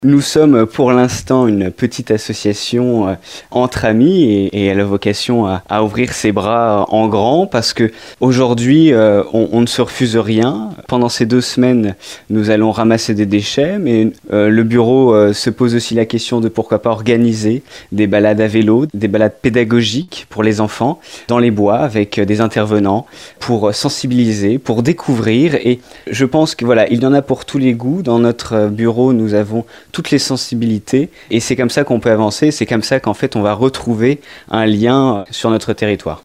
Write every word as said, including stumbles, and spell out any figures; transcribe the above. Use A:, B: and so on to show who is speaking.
A: Nous sommes pour l'instant une petite association euh, entre amis et, et elle a vocation à, à ouvrir ses bras en grand parce que aujourd'hui euh, on, on ne se refuse rien. Pendant ces deux semaines, nous allons ramasser des déchets, mais euh, le bureau euh, se pose aussi la question de pourquoi pas organiser des balades à vélo, des balades pédagogiques pour les enfants dans les bois avec des intervenants pour sensibiliser, pour découvrir. Et je pense que voilà, il y en a pour tous les goûts. Dans notre bureau, nous avons toutes les sensibilités et c'est comme ça qu'on peut avancer, c'est comme ça qu'en fait on va retrouver un lien sur notre territoire.